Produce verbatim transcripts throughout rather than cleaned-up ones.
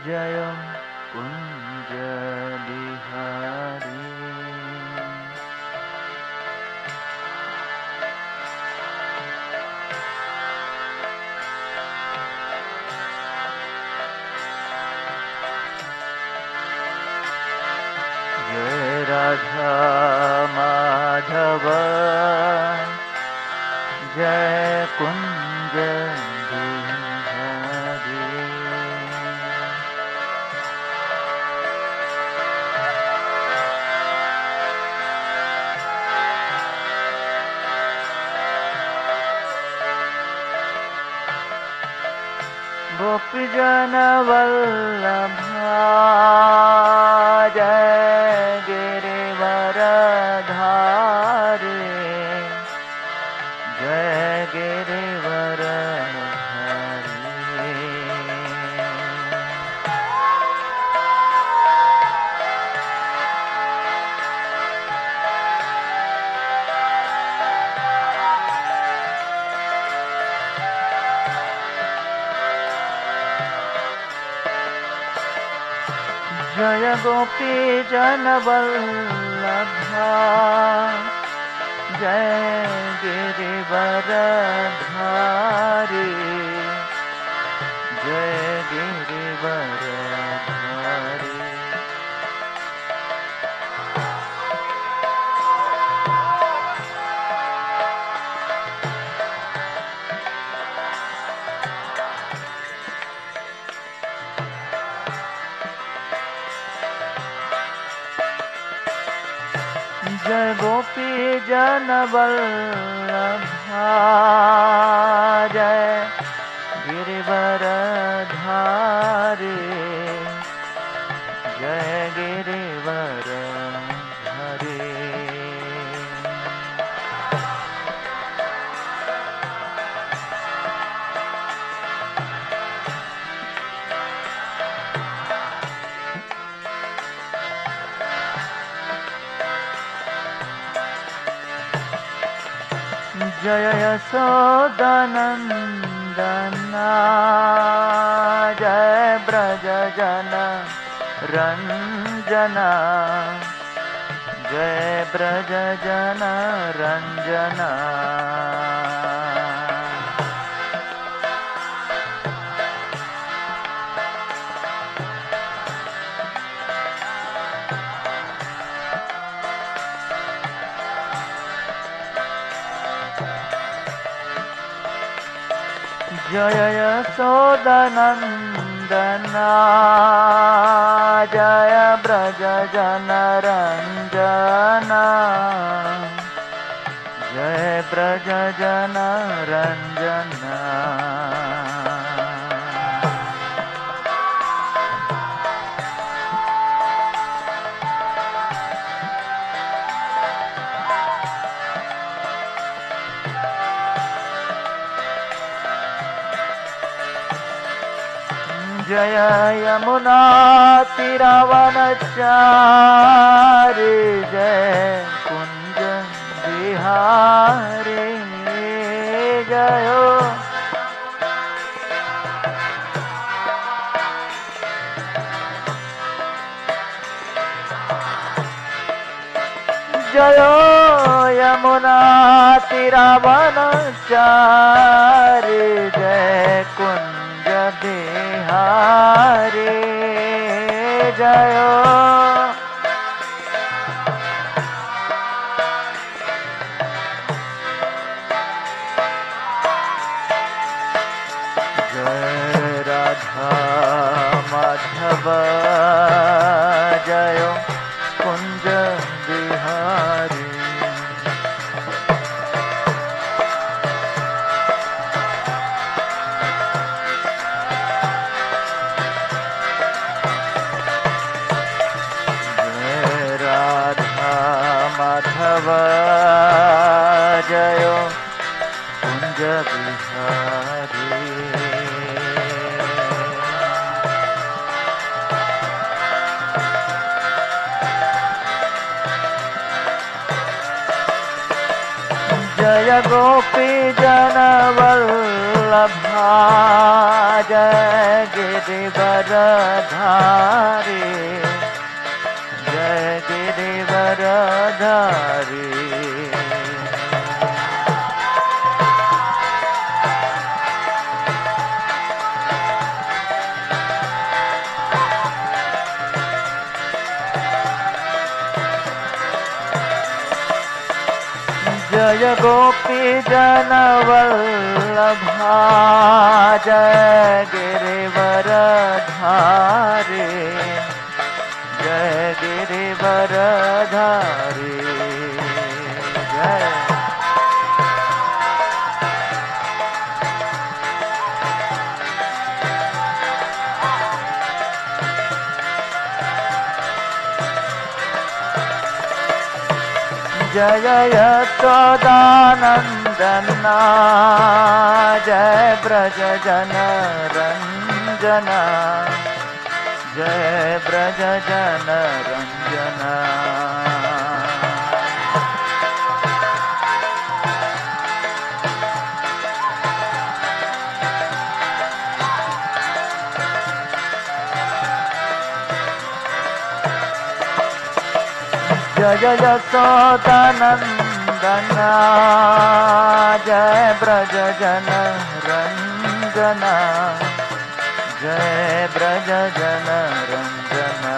जय कुंज बिहारी। जय राधा माधव जय कुंज बिहारी। गोपीजन वल्लभा जय गिरिवरधारी। जय गिरिवरधारी। जय गोपी जन वल्लभा जय गिरिवरधारी। जय गिरिवरधारी। जय गोपी जन वल्लभा जय गिरिवरधारी। जय गिरिवरधारी। जय यशोदनंदना जय ब्रज जन रंजना। जय ब्रज जन रंजना। जय यशोदनंदना जय ब्रज जन रंजना। जय ब्रज जन रंजना। जय यमुना तीरावनचारी। जय कुंज बिहारी। जय जय यमुना तीरावनचारी। जय कुंज बिहारी। जय जय राधा माधव जय कुंज बिहारी। माधव जय कुंज बिहारी। जय गोपी जन वल्लभा जय गिरिवर धारी जय गिरिवर धारी जय गोपी जन वल्लभा जय गिरिवर धारी जय गिरिवर धारी जय जय यशोदानंदना जय ब्रज जन रंजना जय ब्रज जन रंजना जय यशोदानंदना जय ब्रज जन रंजना जय ब्रज जन रंजना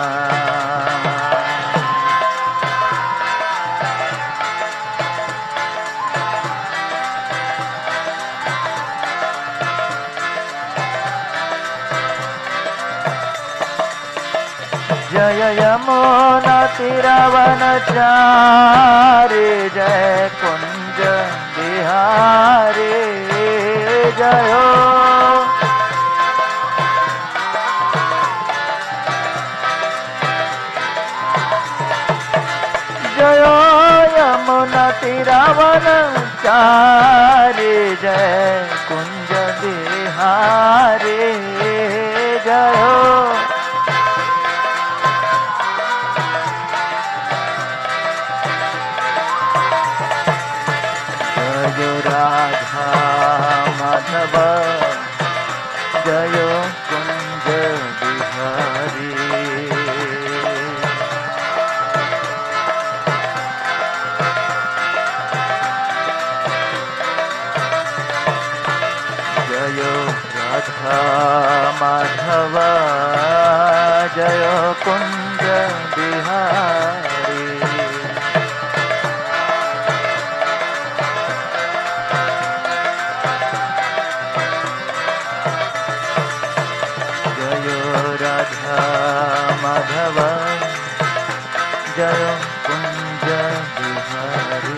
जय यमुना तीरवनचारी जय कुंज बिहारी जय हो जय यमुना तीरवनचारी जय कुंज बिहारी जय हो राधा माधव जय कुंज बिहारी जय राधा माधव जय कुंज बिहारी माधव जय कुंज बिहारी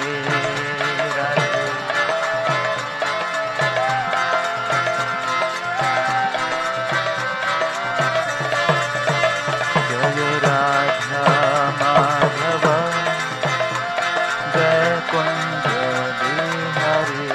जय राधा माधव जय Kunj Bihari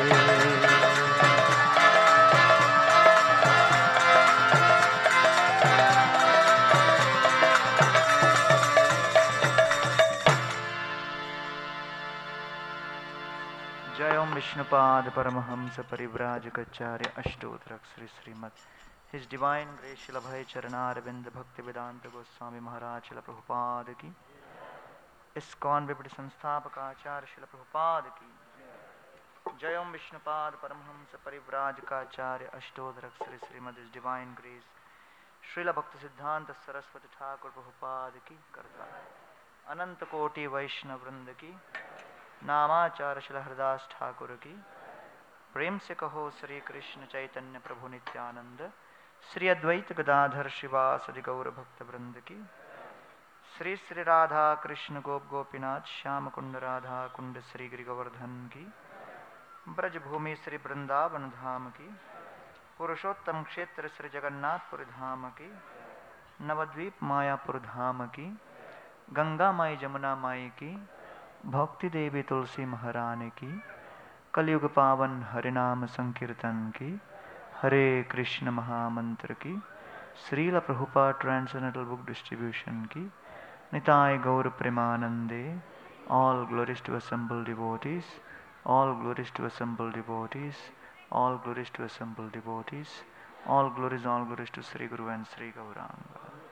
Vishnupada Paramahamsa Parivrajakacarya Ashtotrak Sri Srimad His Divine Grace Srila Bhai Charanaravindra Bhaktivedanta Goswami Maharaj Srila Prabhupada Ki ISKCON Vipati Sansthapakarya Srila Prabhupada Ki Jayam Vishnupada Paramahamsa Parivrajakacarya Ashtotrak Sri Srimad His Divine Grace Srila Bhakti Siddhanta Saraswati Thakur Prabhupada Ki Karta Ananta Koti Vaishnav Vrinda Ki नामाचार्य Shri Hardas Thakur की प्रेम से कहो श्री कृष्ण चैतन्य प्रभु नित्यानंद श्री अद्वैत गदाधर शिवासदि गौर भक्त वृंद की श्री श्री राधा कृष्ण गोप गोपीनाथ श्याम कुंड राधा कुंड श्री गिरि गोवर्धन की ब्रजभूमि श्री वृंदावन धाम की पुरुषोत्तम क्षेत्र श्री जगन्नाथपुर धाम की नवद्वीप मायापुर धाम की गंगा माई जमुना माई की भक्ति देवी तुलसी महारानी की कलयुग पावन हरिनाम संकीर्तन की हरे कृष्ण महामंत्र की Srila Prabhupada transcendental book distribution की निताय गौर प्रेमानंदे All glories to assembled devotees. All glories to assembled devotees. All glories to assembled devotees. All glories, all glories to Sri Guru and Sri Gauranga.